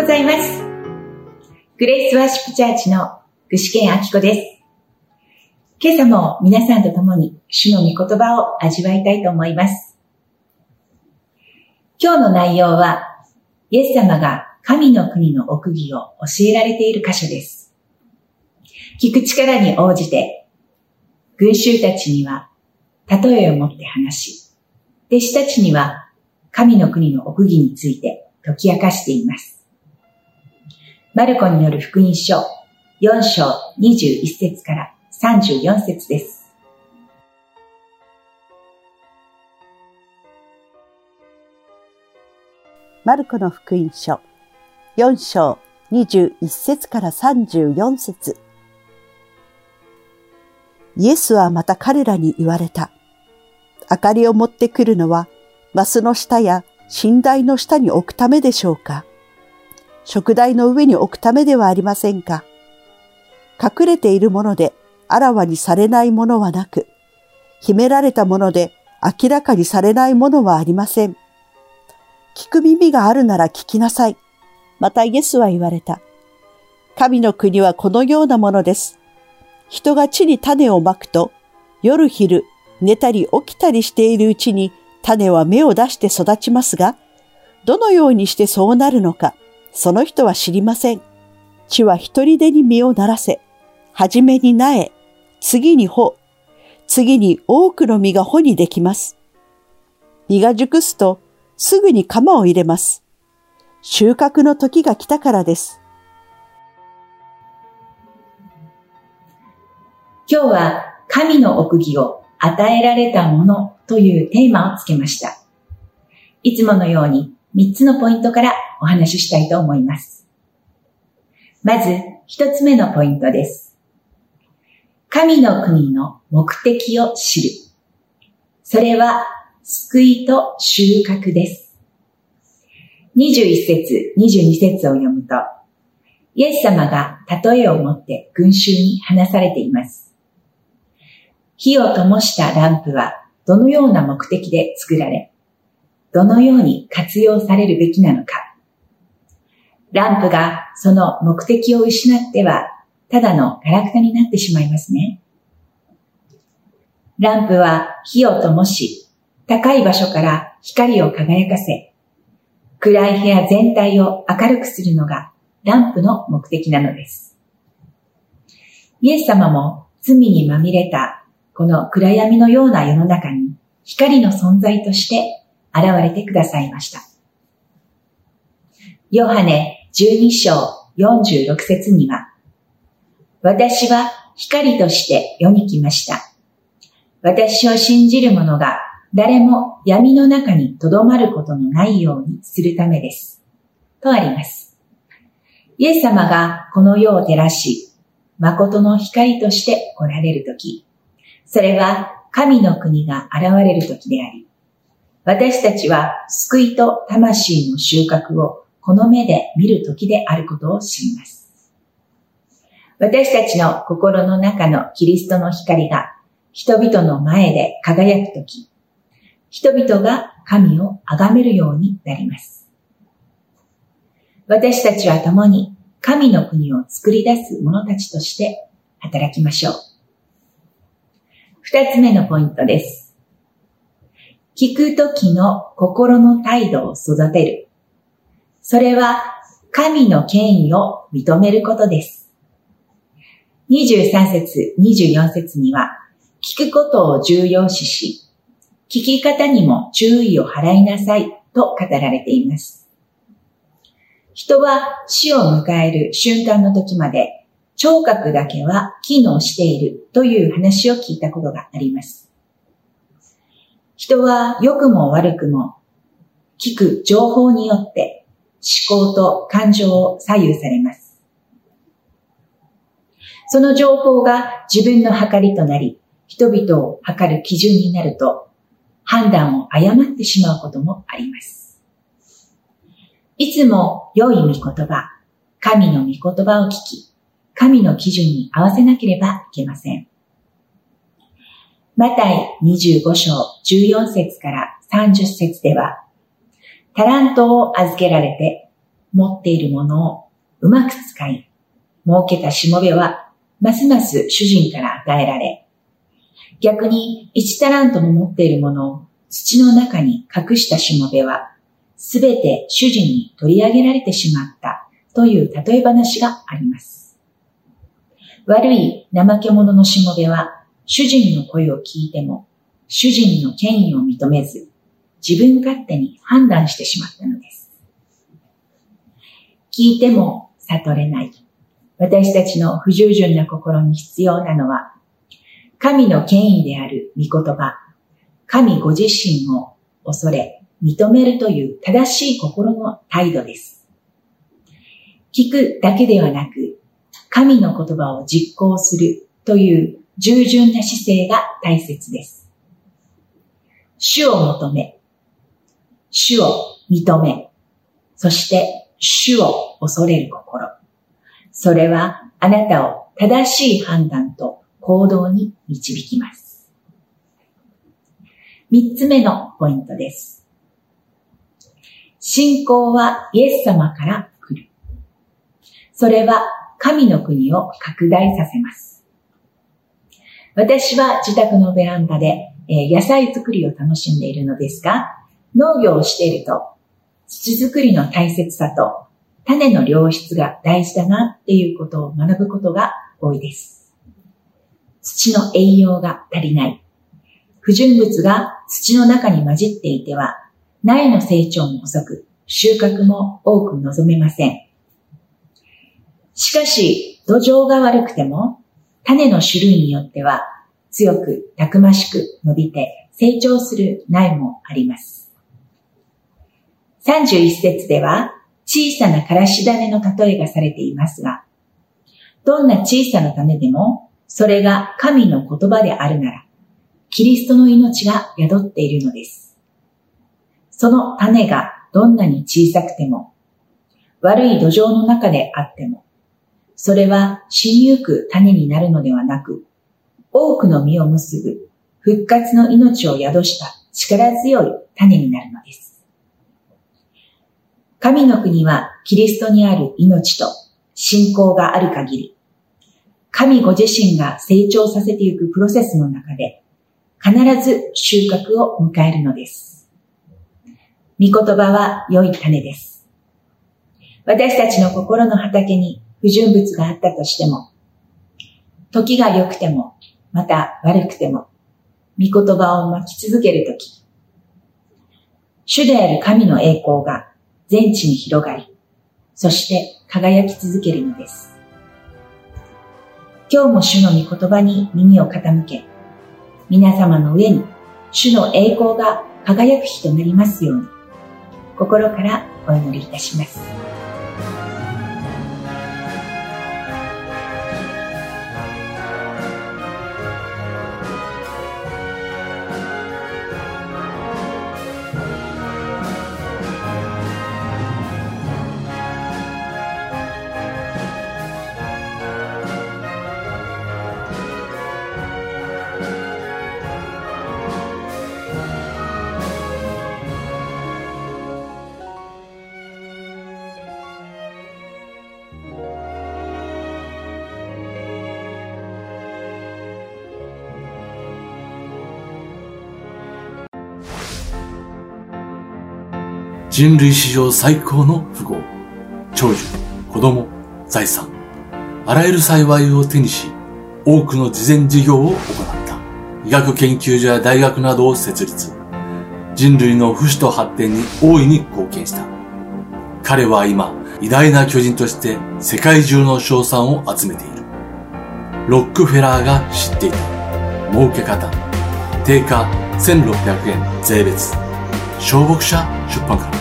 ございます。グレイスワーシップチャーチの具志堅明子です。今朝も皆さんと共に主の御言葉を味わいたいと思います。今日の内容は、イエス様が神の国の奥義を教えられている箇所です。聞く力に応じて、群衆たちには例えを持って話し、弟子たちには神の国の奥義について解き明かしています。マルコによる福音書4章21節から34節です。 マルコの福音書4章21節から34節。イエスはまた彼らに言われた。明かりを持ってくるのは、マスの下や寝台の下に置くためでしょうか。食台の上に置くためではありませんか。隠れているものであらわにされないものはなく、秘められたもので明らかにされないものはありません。聞く耳があるなら聞きなさい。またイエスは言われた。神の国はこのようなものです。人が地に種をまくと、夜昼、寝たり起きたりしているうちに種は芽を出して育ちますが、どのようにしてそうなるのか、その人は知りません。地は一人でに実をならせ、はじめに苗、次に穂、次に多くの実が穂にできます。実が熟すと、すぐに鎌を入れます。収穫の時が来たからです。 今日は神の奥義を与えられたものというテーマをつけました。いつものように3つのポイントからお話ししたいと思います。まず1つ目のポイントです。神の国の目的を知る。それは救いと収穫です。21節、22節を読むと、イエス様が例えを持って群衆に話されています。火を灯したランプはどのような目的で作られ、どのように活用されるべきなのか。ランプがその目的を失っては、ただのガラクタになってしまいますね。ランプは火を灯し、高い場所から光を輝かせ、暗い部屋全体を明るくするのがランプの目的なのです。イエス様も罪にまみれたこの暗闇のような世の中に光の存在として現れてくださいました。ヨハネ12章46節には、私は光として世に来ました。私を信じる者が誰も闇の中にとどまることのないようにするためです。とあります。イエス様がこの世を照らし、誠の光として来られるとき、それは神の国が現れるときであり、私たちは救いと魂の収穫をこの目で見るときであることを知ります。私たちの心の中のキリストの光が人々の前で輝くとき、人々が神を崇めるようになります。私たちは共に神の国を作り出す者たちとして働きましょう。二つ目のポイントです。聞くときの心の態度を育てる。それは神の権威を認めることです。23節、24節には、聞くことを重要視し、聞き方にも注意を払いなさいと語られています。人は死を迎える瞬間の時まで聴覚だけは機能しているという話を聞いたことがあります。人は良くも悪くも聞く情報によって思考と感情を左右されます。その情報が自分の計りとなり、人々を測る基準になると、判断を誤ってしまうこともあります。いつも良い御言葉、神の御言葉を聞き、神の基準に合わせなければいけません。マタイ25章14節から30節では、タラントを預けられて、 持っているものをうまく使い、儲けたしもべはますます主人から与えられ、逆に1タラントも持っているものを土の中に隠したしもべは、すべて主人に取り上げられてしまったという例え話があります。悪い怠け者のしもべは、主人の声を聞いても、主人の権威を認めず、自分勝手に判断してしまったのです。聞いても悟れない。私たちの不従順な心に必要なのは、神の権威である御言葉、神ご自身を恐れ、認めるという正しい心の態度です。聞くだけではなく、神の言葉を実行するという従順な姿勢が大切です。主を求め、主を認め、そして主を恐れる心。それはあなたを正しい判断と行動に導きます。3つ目のポイントです。信仰はイエス様から来る。それは神の国を拡大させます。私は自宅のベランダで野菜作りを楽しんでいるのですが、農業をしていると土作りの大切さと種の良質が大事だなっていうことを学ぶことが多いです。土の栄養が足りない。不純物が土の中に混じっていては、苗の成長も遅く、収穫も多く望めません。しかし、土壌が悪くても、種の種類によっては、強くたくましく伸びて成長する苗もあります。31節では、小さなからし種の例えがされていますが、どんな小さな種でも、それが神の言葉であるなら、キリストの命が宿っているのです。その種がどんなに小さくても、悪い土壌の中であっても、それは死にゆく種になるのではなく、多くの実を結ぶ復活の命を宿した力強い種になるのです。神の国はキリストにある命と信仰がある限り、神ご自身が成長させていくプロセスの中で、必ず収穫を迎えるのです。御言葉は良い種です。私たちの心の畑に不純物があったとしても、時が良くても、また悪くても、御言葉をまき続けるとき、主である神の栄光が全地に広がり、そして輝き続けるのです。今日も主の御言葉に耳を傾け、皆様の上に主の栄光が輝く日となりますように、心からお祈りいたします。 人類史上最高の富豪、長寿、子供、財産、あらゆる幸いを手にし、多くの慈善事業を行った。医学研究所や大学などを設立。人類の不死と発展に大いに貢献した。彼は今、偉大な巨人として世界中の称賛を集めている。ロックフェラーが知っていた。儲け方。定価1600円税別。小牧社出版から。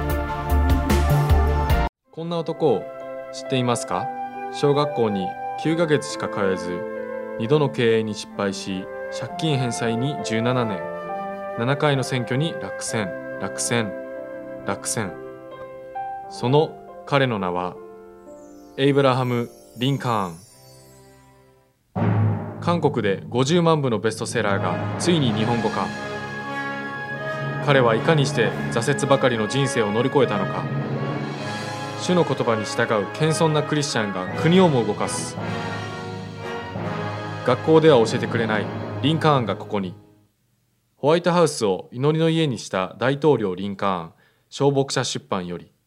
こんな男を知っていますか？小学校に9ヶ月しか通えず、2度の経営に失敗し、借金返済に17年、7回の選挙に落選。その彼の名は、エイブラハム・リンカーン。韓国で50万部のベストセラーがついに日本語化。彼はいかにして挫折ばかりの人生を乗り越えたのか。 主の言葉に従う謙遜なクリスチャンが国をも動かす。学校では教えてくれないリンカーンがここに。ホワイトハウスを祈りの家にした大統領リンカーン、小牧者出版より。